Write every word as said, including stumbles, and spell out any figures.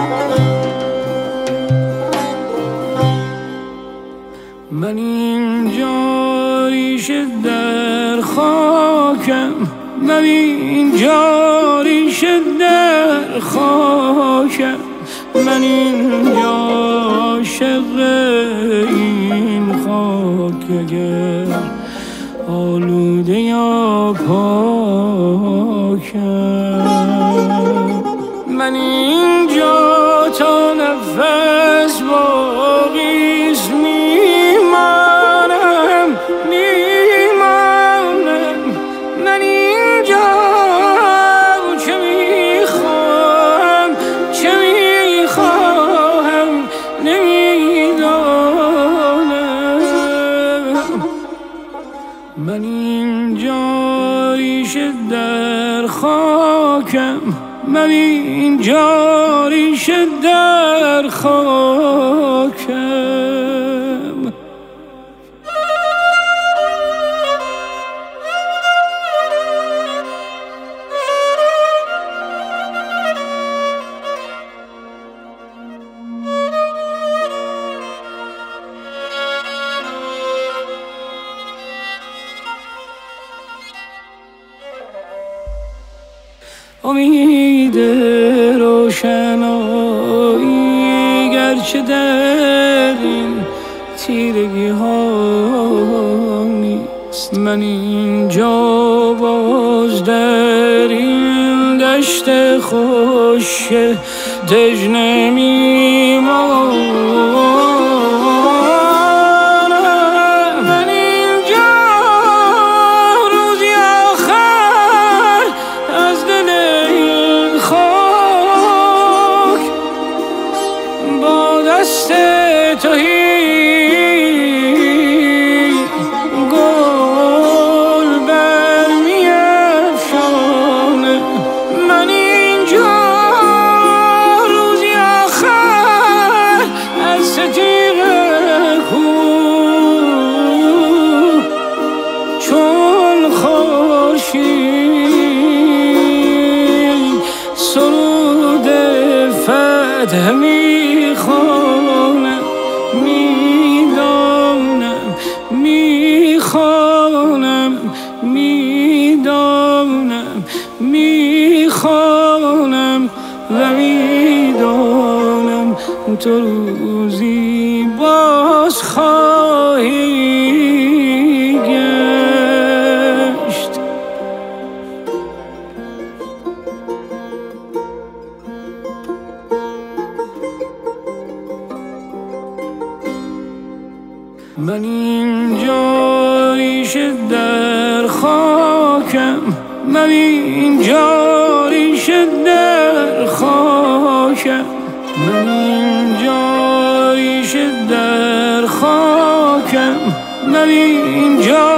من اینجا ریشه در خاکم، من اینجا ریشه در خاکم، من اینجا عاشق این خاک، اگر آلوده یا پاکم. من اینجا تا نفس باقیست میمانم میمانم. من اینجا چه میخواهم چه میخواهم نمیدانم. من اینجا ریشه در خاکم، من اینجا ریشه در خاکم. امید روشنایی گرچه در این تیرگی ها نیست، من اینجا باز در این دشت خوش دژنه میمانم. دست تهی گل برمی افشانه. من اینجا روزی آخر از ستیغ کوه چون خورشید سرود فتح میخوانم، میدانم میخوانم میدانم میخوانم و میدانم تو روزی باز خواهی گشت. من اینجا ریشه در خاکم، من اینجا ریشه در خاکم، من اینجا ریشه در خاکم، من اینجا